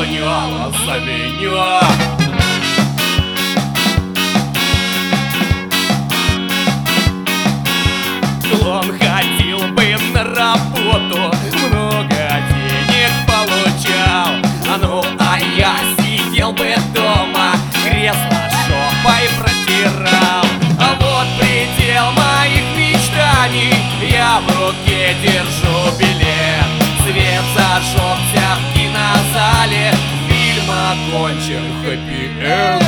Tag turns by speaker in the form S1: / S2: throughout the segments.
S1: выполняла за меня. Он ходил бы на работу, много денег получал. Ну а я сидел бы дома, кресло жопой протирал. А вот предел моих мечтаний, я в руке держу билет. Свет зажегся в кинозале, фильм окончен, хэппи-энд.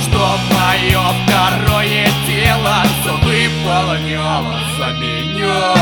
S1: Второе дело все выполняло за меня.